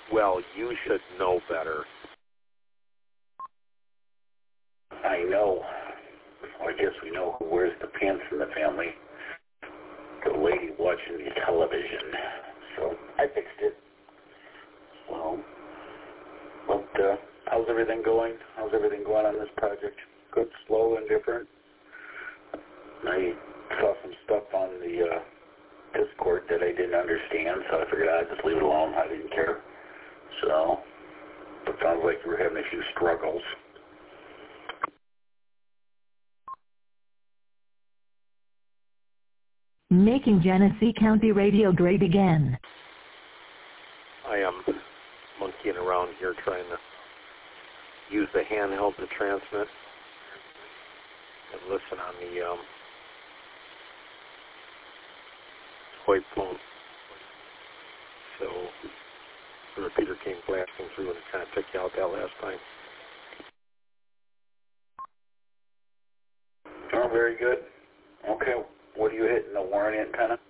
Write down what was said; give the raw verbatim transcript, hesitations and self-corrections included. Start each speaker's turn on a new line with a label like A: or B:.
A: Well, you should know better.
B: I know. Well, I guess we know who wears the pants in the family. The lady watching the television. So I fixed it. So, but uh, how's everything going? How's everything going on this project? Good, slow, and different? I saw some stuff on the uh, Discord that I didn't understand, so I figured I'd just leave it alone. I didn't care. So, it sounds like you were having a few struggles.
C: Making Genesee County Radio great again.
A: I am monkeying around here trying to use the handheld to transmit and listen on the um, VoIP phone. So the repeater came blasting through and it kind of took you out that last time.
B: Oh, very good. Okay, what are you hitting, the Warren antenna?